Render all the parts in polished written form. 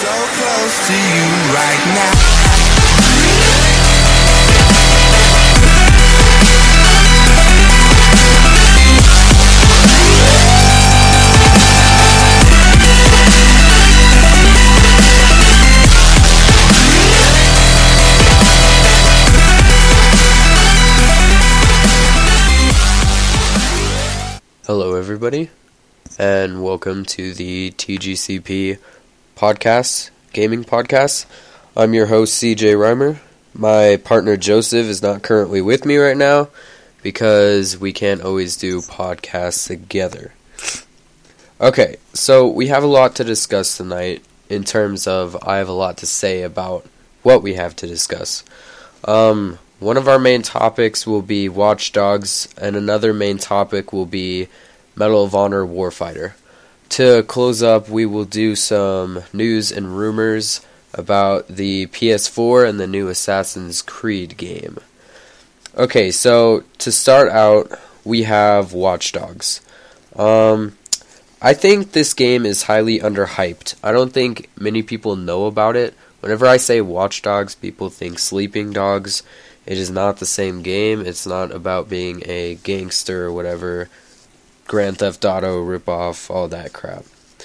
close to you right now. Hello everybody, and welcome to the TGCP podcast, gaming podcast. I'm your host CJ Reimer. My partner Joseph is not currently with me right now because we can't always do podcasts together. Okay, so we have a lot to discuss tonight in terms of I have a lot to say about what we have to discuss. One of our main topics will be Watch Dogs, and another main topic will be Medal of Honor Warfighter. To close up, we will do some news and rumors about the PS4 and the new Assassin's Creed game. Okay, so to start out, we have Watch Dogs. I think this game is highly underhyped. I don't think many people know about it. Whenever I say Watch Dogs, people think Sleeping Dogs. It is not the same game. It's not about being a gangster or whatever. Grand Theft Auto ripoff, all that crap.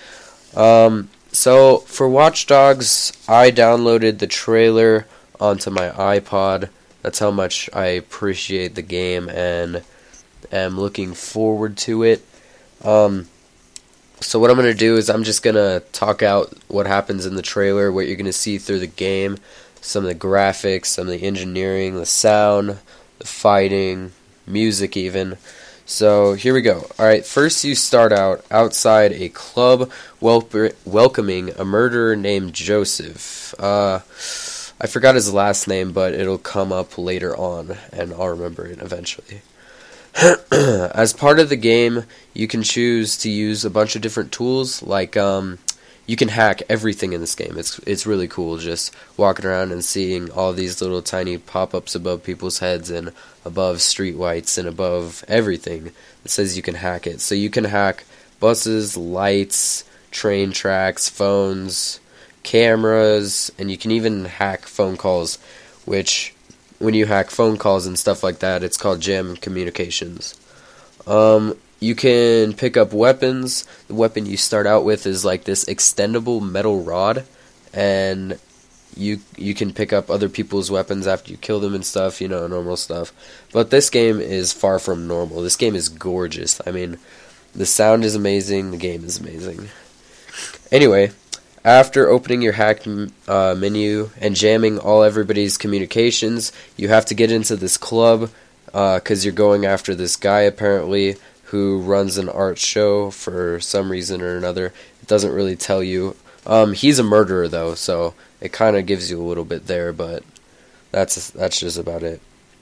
So for Watch Dogs, I downloaded the trailer onto my iPod. That's how much I appreciate the game and am looking forward to it. So what I'm going to do is I'm just going to talk out what happens in the trailer, what you're going to see through the game, some of the graphics, some of the engineering, the sound, the fighting, music even. So here we go. Alright, first you start out outside a club welcoming a murderer named Joseph. I forgot his last name, but it'll come up later on, and I'll remember it eventually. As part of the game, you can choose to use a bunch of different tools, like you can hack everything in this game. It's really cool just walking around and seeing all these little tiny pop-ups above people's heads and above streetlights and above everything. It says you can hack it. So you can hack buses, lights, train tracks, phones, cameras, and you can even hack phone calls, which when you hack phone calls and stuff like that, it's called jam communications. You can pick up weapons. The weapon you start out with is like this extendable metal rod, and you can pick up other people's weapons after you kill them and stuff, you know, normal stuff. But this game is far from normal. This game is gorgeous. I mean, the sound is amazing, the game is amazing. Anyway, after opening your hack menu and jamming everybody's communications, you have to get into this club, because you're going after this guy apparently, who runs an art show for some reason or another. It doesn't really tell you. He's a murderer though, so it kind of gives you a little bit there, but that's just about it.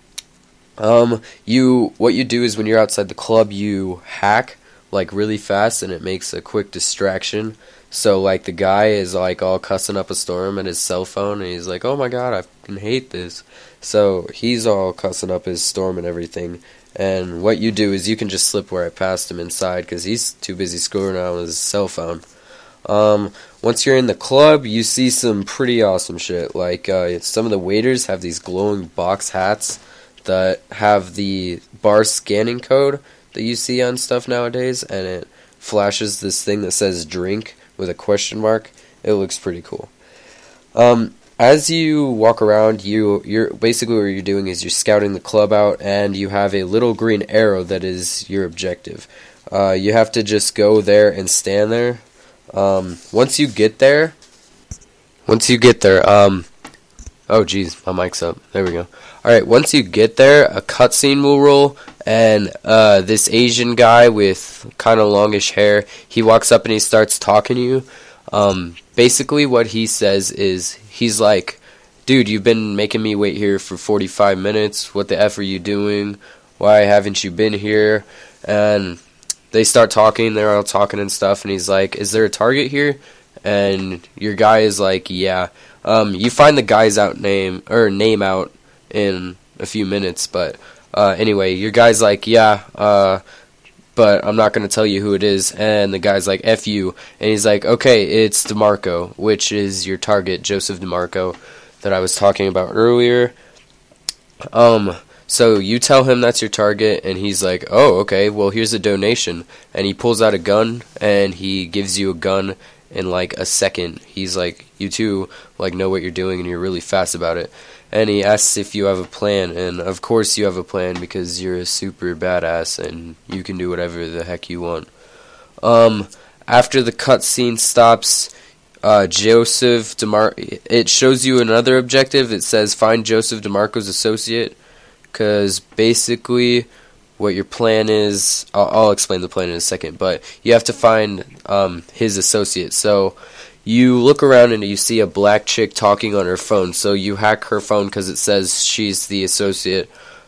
What you do is when you're outside the club, you hack like really fast, and it makes a quick distraction. So like the guy is like all cussing up a storm at his cell phone, and he's like, "Oh my god, I fucking hate this." So he's all cussing up his storm and everything. And what you do is you can just slip right past him inside because he's too busy screwing around with his cell phone. Once you're in the club, you see some pretty awesome shit. Like some of the waiters have these glowing box hats that have the bar scanning code that you see on stuff nowadays, and it flashes this thing that says drink with a question mark. It looks pretty cool. As you walk around, you're basically what you're doing is you're scouting the club out, and you have a little green arrow that is your objective. You have to just go there and stand there. Once you get there, oh jeez, my mic's up. There we go. Alright, once you get there, a cutscene will roll, and this Asian guy with kind of longish hair, he walks up and he starts talking to you. Basically what he says is, he's like, "Dude, you've been making me wait here for 45 minutes. What the F are you doing? Why haven't you been here?" And they start talking, they're all talking and stuff, and he's like, "Is there a target here?" And your guy is like, "Yeah." You find the guy's name out in a few minutes, but anyway, your guy's like, "Yeah, but I'm not going to tell you who it is. And the guy's like, F you. And he's like, okay, it's DeMarco, which is your target, Joseph DeMarco, that I was talking about earlier. So you tell him that's your target, and he's like, oh, okay, well, here's a donation. And he pulls out a gun, and he gives you a gun in like a second. He's like, you two like know what you're doing, and you're really fast about it. And he asks if you have a plan, and of course you have a plan because you're a super badass and you can do whatever the heck you want. After the cutscene stops, Joseph DeMarco, it shows you another objective. It says find Joseph DeMarco's associate, because basically what your plan is, I'll explain the plan in a second, but you have to find his associate. So you look around and you see a black chick talking on her phone, so you hack her phone because it says she's the associate.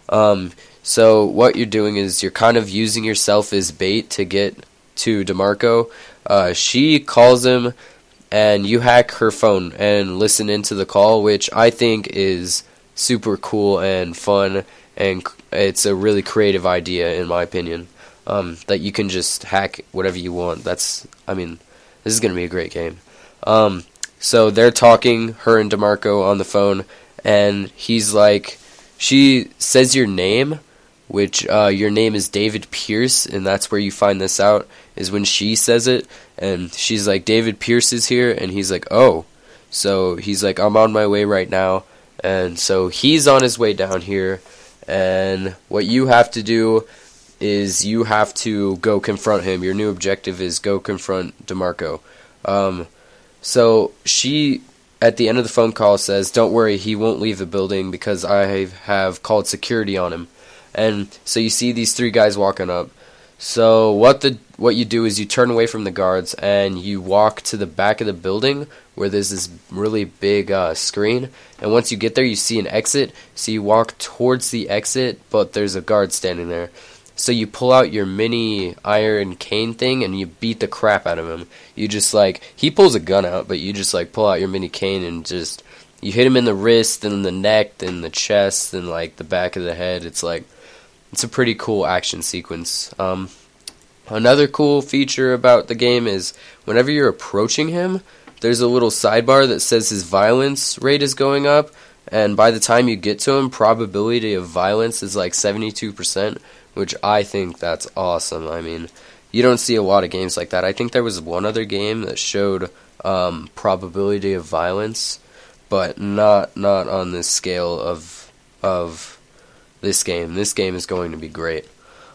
So what you're doing is you're kind of using yourself as bait to get to DeMarco. She calls him, and you hack her phone and listen into the call, which I think is super cool and fun, and it's a really creative idea in my opinion, that you can just hack whatever you want. This is going to be a great game. So they're talking, her and DeMarco on the phone, and he's like, she says your name, which your name is David Pierce, and that's where you find this out, is when she says it, and she's like, David Pierce is here, and he's like, oh. So he's like, I'm on my way right now, and so he's on his way down here, and what you have to do is you have to go confront him. Your new objective is go confront DeMarco. So she, at the end of the phone call, says, don't worry, he won't leave the building because I have called security on him. And so you see these three guys walking up. So what you do is you turn away from the guards and you walk to the back of the building where there's this really big screen. And once you get there, you see an exit. So you walk towards the exit, but there's a guard standing there. So you pull out your mini iron cane thing and you beat the crap out of him. You just he pulls a gun out, but you just pull out your mini cane and just, you hit him in the wrist and the neck and the chest and the back of the head. It's a pretty cool action sequence. Another cool feature about the game is whenever you're approaching him, there's a little sidebar that says his violence rate is going up, and by the time you get to him, probability of violence is 72%, which I think that's awesome. I mean, you don't see a lot of games like that. I think there was one other game that showed probability of violence, but not on this scale of this game. This game is going to be great.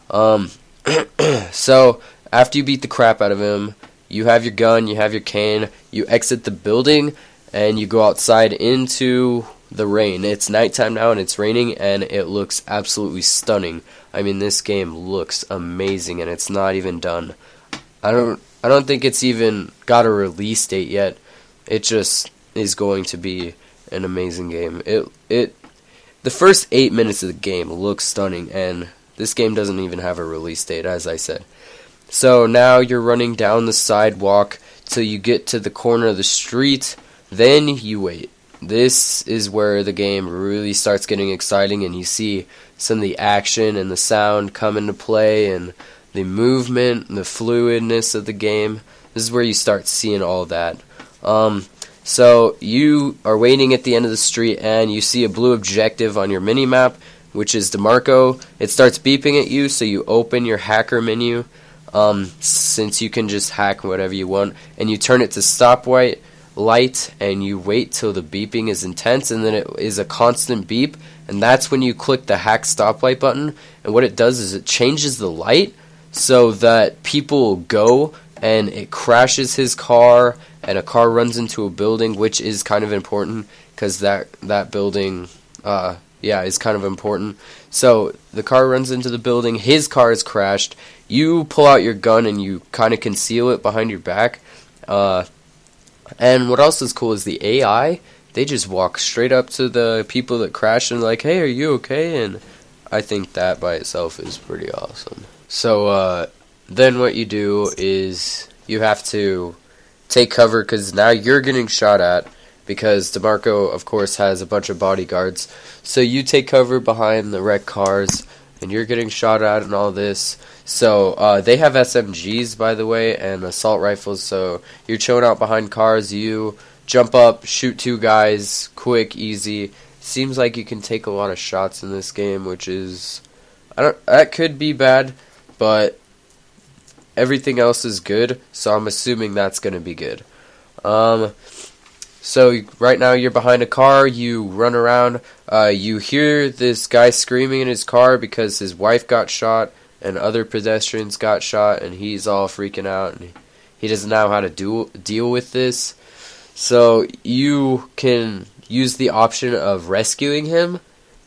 So after you beat the crap out of him, you have your gun, you have your cane, you exit the building, and you go outside into the rain. It's nighttime now and it's raining, and it looks absolutely stunning. I mean, this game looks amazing, and it's not even done. I don't think it's even got a release date yet. It just is going to be an amazing game. The first 8 minutes of the game looks stunning, and this game doesn't even have a release date, as I said. So now you're running down the sidewalk till you get to the corner of the street. Then you wait. This is where the game really starts getting exciting, and you see some of the action and the sound come into play, and the movement and the fluidness of the game. This is where you start seeing all that. So you are waiting at the end of the street, and you see a blue objective on your mini-map, which is DeMarco. It starts beeping at you, so you open your hacker menu, since you can just hack whatever you want, and you turn it to stopwatch light, and you wait till the beeping is intense, and then it is a constant beep, and that's when you click the hack stoplight button. And what it does is it changes the light so that people go, and it crashes his car, and a car runs into a building, which is kind of important because that building is kind of important. So the car runs into the building, his car is crashed, you pull out your gun and you kind of conceal it behind your back. And what else is cool is the AI. They just walk straight up to the people that crashed and hey, are you okay? And I think that by itself is pretty awesome. So then what you do is you have to take cover, because now you're getting shot at, because DeMarco, of course, has a bunch of bodyguards. So you take cover behind the wrecked cars, and you're getting shot at and all this. So they have SMGs, by the way, and assault rifles. So you're chilling out behind cars. You jump up, shoot 2 guys, quick, easy. Seems like you can take a lot of shots in this game, which is that could be bad, but everything else is good. So I'm assuming that's gonna be good. So right now you're behind a car, you run around, you hear this guy screaming in his car because his wife got shot and other pedestrians got shot, and he's all freaking out and he doesn't know how to deal with this. So you can use the option of rescuing him.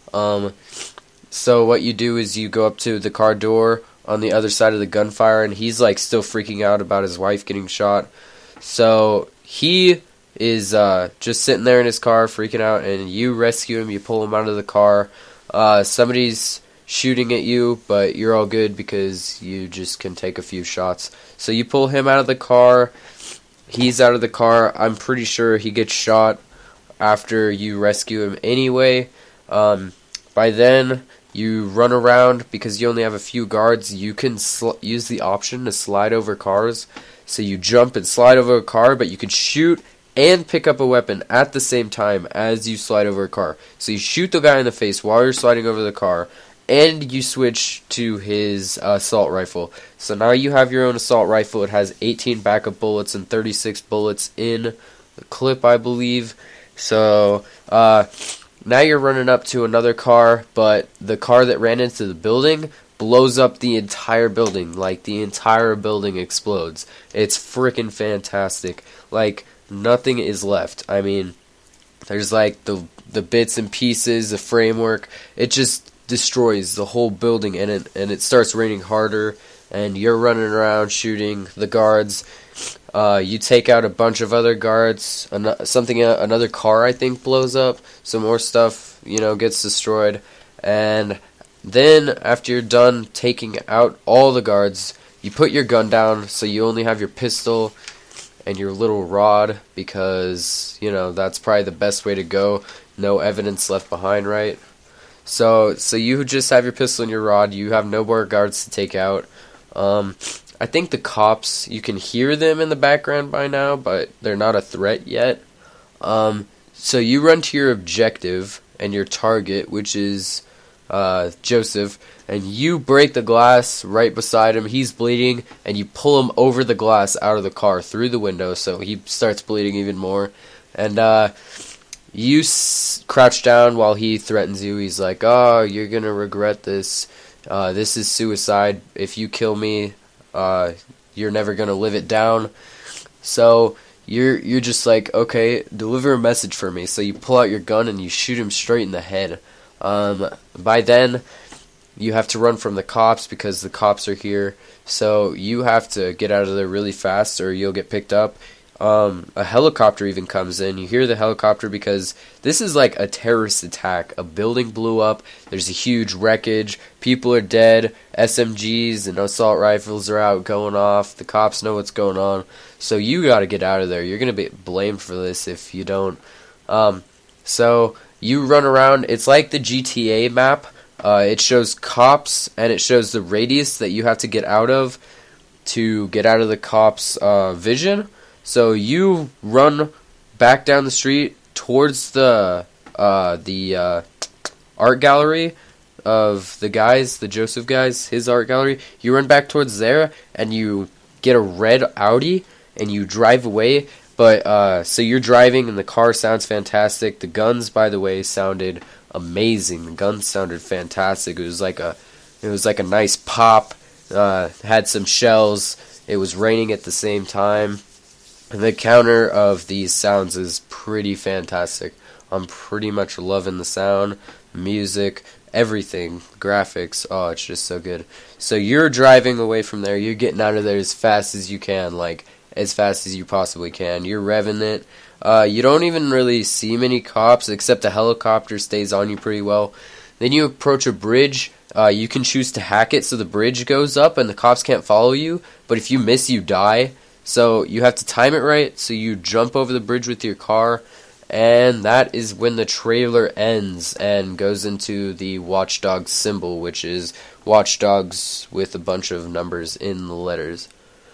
So what you do is you go up to the car door on the other side of the gunfire, and he's like still freaking out about his wife getting shot. So he is just sitting there in his car freaking out, and you rescue him. You pull him out of the car. Somebody's shooting at you, but you're all good because you just can take a few shots. So you pull him out of the car. He's out of the car. I'm pretty sure he gets shot after you rescue him anyway. By then, you run around because you only have a few guards. You can use the option to slide over cars. So you jump and slide over a car, but you can shoot and pick up a weapon at the same time as you slide over a car. So you shoot the guy in the face while you're sliding over the car, and you switch to his assault rifle. So now you have your own assault rifle. It has 18 backup bullets and 36 bullets in the clip, I believe. So now you're running up to another car, but the car that ran into the building blows up the entire building. Like, the entire building explodes. It's freaking fantastic. Like, nothing is left. I mean, there's like the bits and pieces, the framework. It just destroys the whole building, and it starts raining harder, and you're running around shooting the guards. You take out a bunch of other guards. Another car, I think, blows up. Some more stuff, gets destroyed. And then after you're done taking out all the guards, you put your gun down, so you only have your pistol and your little rod, because that's probably the best way to go. No evidence left behind, right? So you just have your pistol and your rod. You have no more guards to take out. I think the cops, you can hear them in the background by now, but they're not a threat yet. So you run to your objective and your target, which is Joseph, and you break the glass right beside him. He's bleeding, and you pull him over the glass out of the car through the window, so he starts bleeding even more. And you crouch down while he threatens you. He's like, "Oh, you're gonna regret this. This is suicide. If you kill me, you're never gonna live it down." So you're just like, "Okay, deliver a message for me." So you pull out your gun and you shoot him straight in the head. By then, you have to run from the cops because the cops are here. So you have to get out of there really fast, or you'll get picked up. A helicopter even comes in. You hear the helicopter because this is like a terrorist attack. A building blew up. There's a huge wreckage. People are dead. SMGs and assault rifles are out going off. The cops know what's going on. So you got to get out of there. You're going to be blamed for this if you don't. So you run around. It's like the GTA map. It shows cops, and it shows the radius that you have to get out of to get out of the cops' vision. So you run back down the street towards the art gallery of the guys, the Joseph guys, his art gallery. You run back towards there, and you get a red Audi, and you drive away. But so you're driving, and the car sounds fantastic. The guns, by the way, sounded amazing. The guns sounded fantastic. It was like a nice pop. Had some shells. It was raining at the same time. The counter of these sounds is pretty fantastic. I'm pretty much loving the sound, music, everything, graphics. Oh, it's just so good. So you're driving away from there. You're getting out of there as fast as you can, like as fast as you possibly can. You're revving it. You don't even really see many cops, except the helicopter stays on you pretty well. Then you approach a bridge. You can choose to hack it so the bridge goes up and the cops can't follow you. But if you miss, you die. So you have to time it right. So you jump over the bridge with your car, And that is when the trailer ends and goes into the Watch Dogs symbol, which is Watch Dogs with a bunch of numbers in the letters.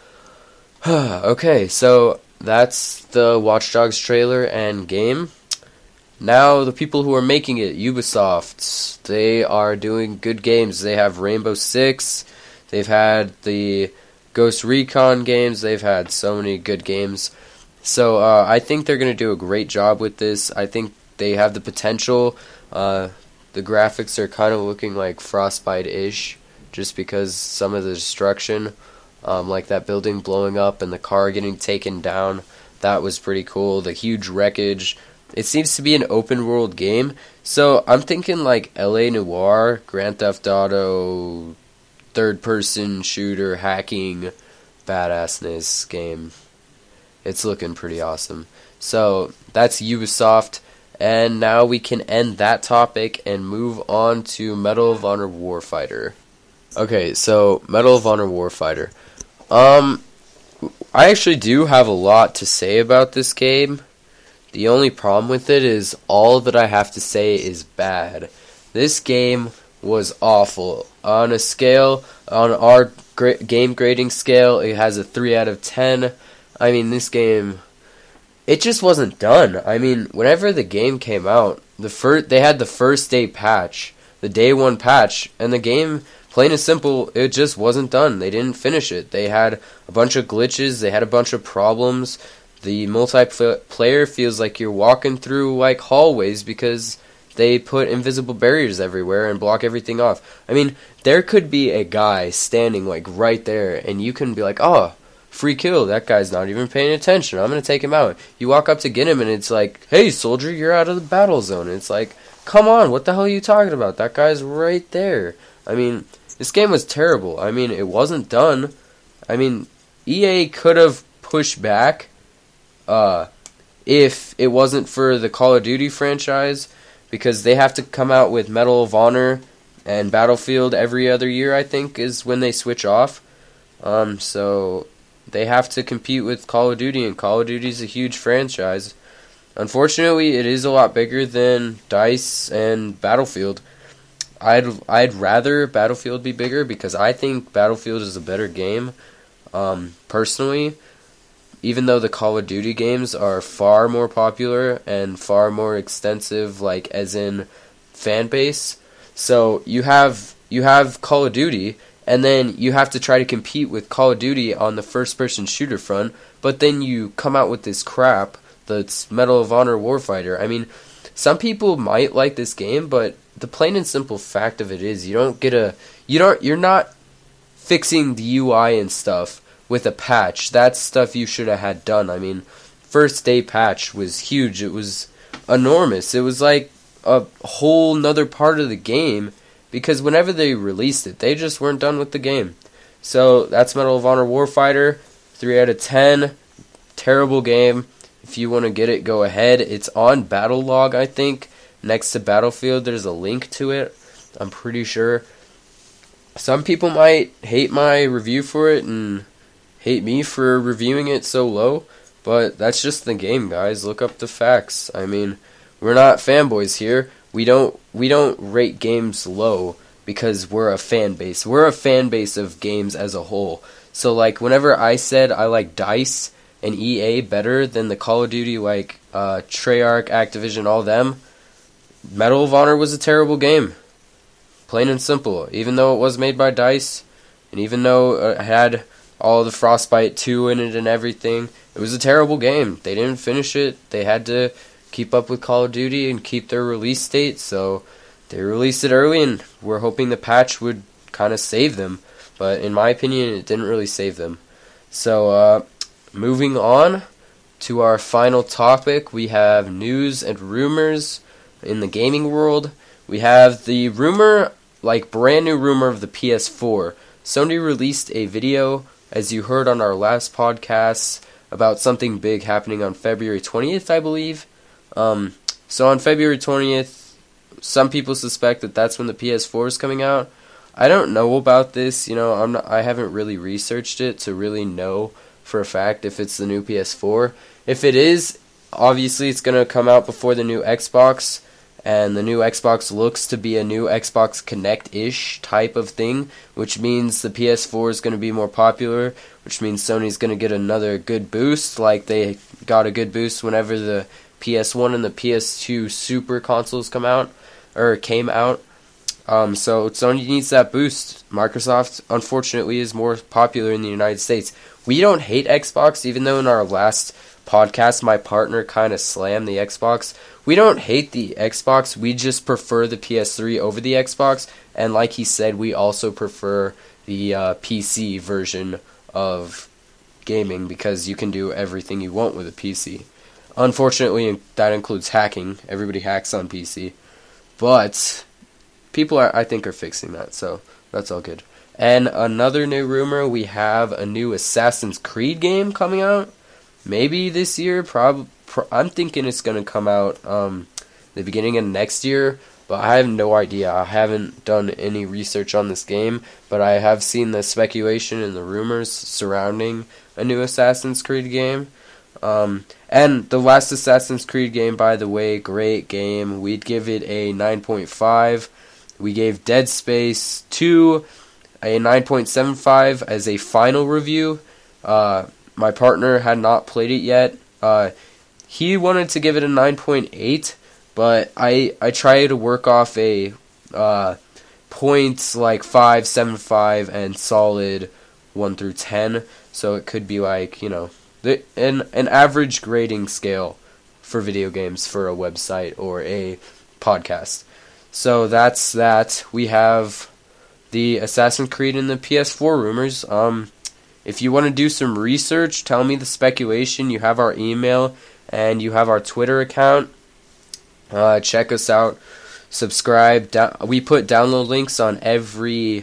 Okay, so that's the Watch Dogs trailer and game. Now, the people who are making it, Ubisoft, they are doing good games. They have Rainbow Six, they've had the Ghost Recon games, they've had so many good games. So I think they're going to do a great job with this. I think they have the potential. The graphics are kind of looking like Frostbite-ish, just because some of the destruction, like that building blowing up and the car getting taken down, that was pretty cool. The huge wreckage. It seems to be an open world game, so I'm thinking like LA Noire, Grand Theft Auto, third person shooter hacking badassness game. It's looking pretty awesome. So that's Ubisoft, and now we can end that topic and move on to Medal of Honor Warfighter. Okay, so Medal of Honor Warfighter. I actually do have a lot to say about this game. The only problem with it is all that I have to say is bad. This game was awful. On a scale, on our game grading scale, it has a 3 out of 10. I mean, this game, it just wasn't done. I mean, whenever the game came out, they had the first day patch, the day one patch, and the game, plain and simple, it just wasn't done. They didn't finish it. They had a bunch of glitches. They had a bunch of problems. The multiplayer feels like you're walking through like hallways because they put invisible barriers everywhere and block everything off. I mean, there could be a guy standing like right there, and you can be like, oh, free kill, that guy's not even paying attention, I'm going to take him out. You walk up to get him and it's like, hey soldier, you're out of the battle zone. And it's like, come on, what the hell are you talking about? That guy's right there. I mean, this game was terrible. I mean, it wasn't done. I mean, EA could have pushed back if it wasn't for the Call of Duty franchise, because they have to come out with Medal of Honor and Battlefield every other year, I think, is when they switch off. So they have to compete with Call of Duty, and Call of Duty is a huge franchise. Unfortunately, it is a lot bigger than DICE and Battlefield. I'd rather Battlefield be bigger because I think Battlefield is a better game, personally. Even though the Call of Duty games are far more popular and far more extensive, like as in fan base. So you have Call of Duty, and then you have to try to compete with Call of Duty on the first-person shooter front, but then you come out with this crap that's Medal of Honor Warfighter. I mean, some people might like this game, but the plain and simple fact of it is you're not fixing the UI and stuff with a patch. That's stuff you should have had done. I mean, first day patch was huge. It was enormous. It was like a whole nother part of the game, because whenever they released it, they just weren't done with the game. So that's Medal of Honor Warfighter, 3 out of 10. Terrible game. If you want to get it, go ahead. It's on Battlelog, I think. Next to Battlefield, there's a link to it, I'm pretty sure. Some people might hate my review for it and hate me for reviewing it so low, but that's just the game, guys. Look up the facts. I mean, we're not fanboys here. We don't rate games low because we're a fan base. We're a fan base of games as a whole. So like whenever I said I like DICE and EA better than the Call of Duty, like Treyarch, Activision, all them, Medal of Honor was a terrible game. Plain and simple. Even though it was made by DICE, and even though it had all the Frostbite 2 in it and everything, it was a terrible game. They didn't finish it. They had to keep up with Call of Duty and keep their release date, so they released it early, and we're hoping the patch would kind of save them. But in my opinion, it didn't really save them. So, moving on to our final topic, we have news and rumors in the gaming world. We have the rumor, like brand new rumor of the PS4. Sony released a video, as you heard on our last podcast, about something big happening on February 20th, I believe. So on February 20th, some people suspect that that's when the PS4 is coming out. I don't know about this, I haven't really researched it to really know for a fact if it's the new PS4. If it is, obviously it's going to come out before the new Xbox, and the new Xbox looks to be a new Xbox Kinect-ish type of thing, which means the PS4 is going to be more popular, which means Sony's going to get another good boost, like they got a good boost whenever the PS1 and the PS2 Super consoles came out. So Sony needs that boost. Microsoft, unfortunately, is more popular in the United States. We don't hate Xbox, even though in our last podcast my partner kind of slammed the Xbox. We don't hate the Xbox, we just prefer the PS3 over the Xbox, and like he said, we also prefer the PC version of gaming because you can do everything you want with a PC. Unfortunately, that includes hacking. Everybody hacks on PC. But people I think are fixing that, so that's all good. And another new rumor, we have a new Assassin's Creed game coming out. Maybe this year, I'm thinking it's going to come out the beginning of next year, but I have no idea. I haven't done any research on this game, but I have seen the speculation and the rumors surrounding a new Assassin's Creed game. And the last Assassin's Creed game, by the way, great game. We'd give it a 9.5. We gave Dead Space 2 a 9.75 as a final review. My partner had not played it yet. He wanted to give it a 9.8, but I tried to work off a points like 5, 7, 5, and solid 1 through 10. So it could be like, an average grading scale for video games for a website or a podcast. So that's that. We have the Assassin's Creed and the PS4 rumors. If you want to do some research, tell me the speculation. You have our email and you have our Twitter account. Check us out. Subscribe. We put download links on every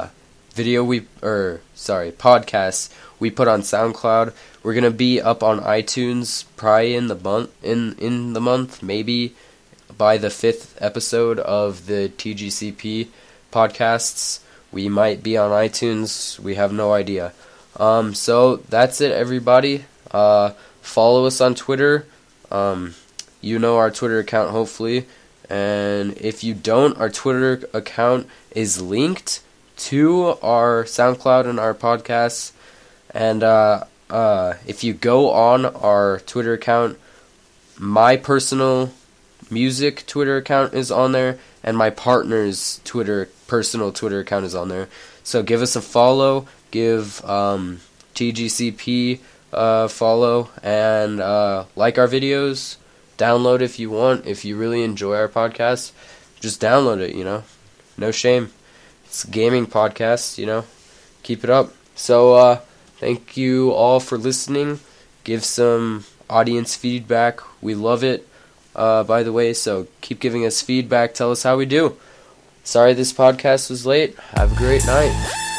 podcast we put on SoundCloud. We're gonna be up on iTunes probably in the month, maybe by the 5th episode of the TGCP podcasts. We might be on iTunes. We have no idea. So that's it, everybody. Follow us on Twitter. You know our Twitter account, hopefully. And if you don't, our Twitter account is linked to our SoundCloud and our podcasts. And if you go on our Twitter account, my personal music Twitter account is on there, and my partner's personal Twitter account is on there. So give us a follow, give TGCP a follow, and like our videos. Download if you want. If you really enjoy our podcast, just download it, No shame. It's a gaming podcast, Keep it up. So, thank you all for listening. Give some audience feedback. We love it, by the way, so keep giving us feedback. Tell us how we do. Sorry this podcast was late. Have a great night.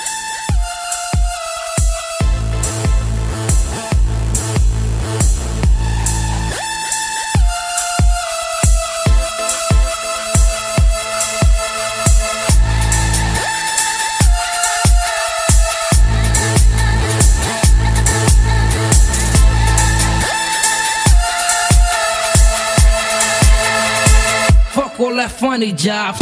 All that funny job.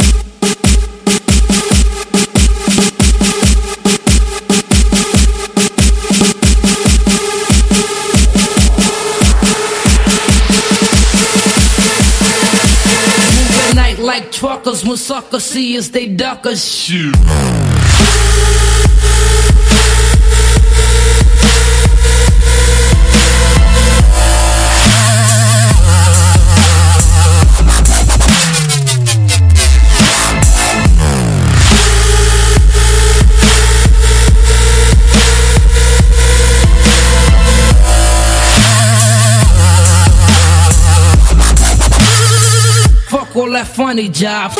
Moving night like truckers, when suckers see us, they duck us. Shoot. All that funny job.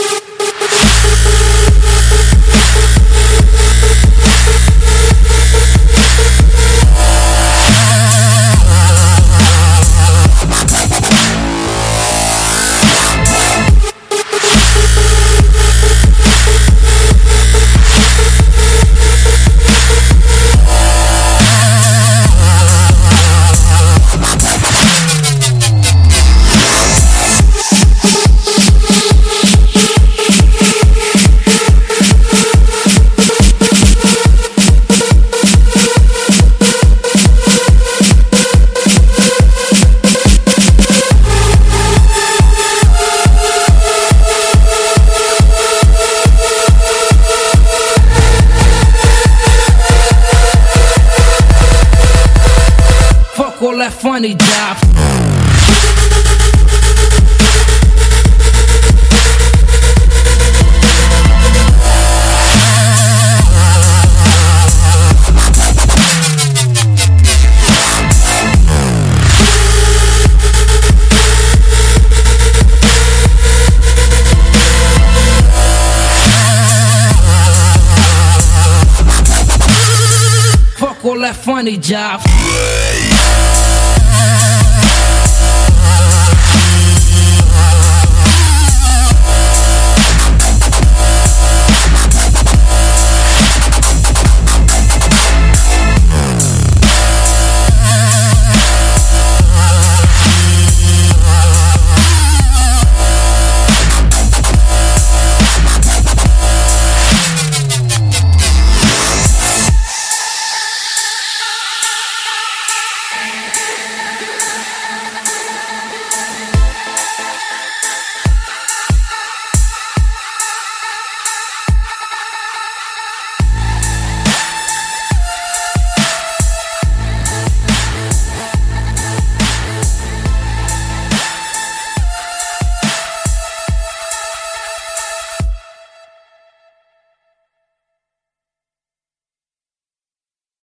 funny job. Fuck all that funny job.